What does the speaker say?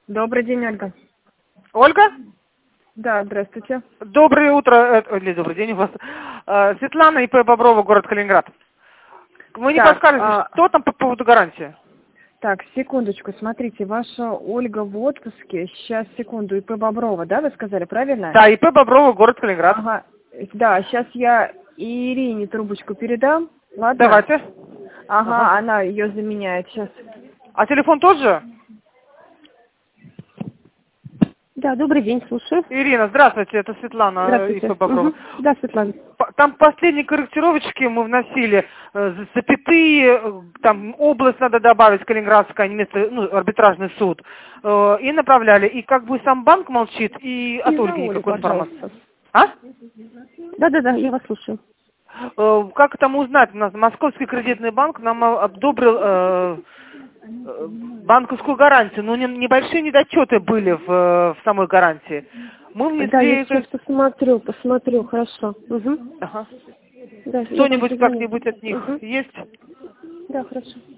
Добрый день, Ольга. Ольга? Да, здравствуйте. Доброе утро, или добрый день у вас. Светлана, ИП Боброва, город Калининград. Вы не Так, подскажете, что там по поводу гарантии? Так, секундочку, смотрите, ваша Ольга в отпуске. Сейчас, секунду, ИП Боброва, да, вы сказали, правильно? Да, ИП Боброва, город Калининград. Ага, да, сейчас я Ирине трубочку передам, ладно? Давайте. Ага, она ее заменяет сейчас. А телефон тот же? Да, добрый день, слушаю. Ирина, здравствуйте, это Светлана, Здравствуйте. ИП Боброва. Да, Светлана. Там последние корректировочки мы вносили, запятые, там область надо добавить, Калининградская, а не место, арбитражный суд, и направляли. И как бы сам банк молчит, и от Ольги никакой информации. А? Да, я вас слушаю. Как там узнать? У нас Московский кредитный банк нам одобрил банковскую гарантию, но небольшие недочеты были в самой гарантии. Мы внесли... Да, я сейчас посмотрю, хорошо. Ага. Да, Что-нибудь как-нибудь от них есть? Да, хорошо.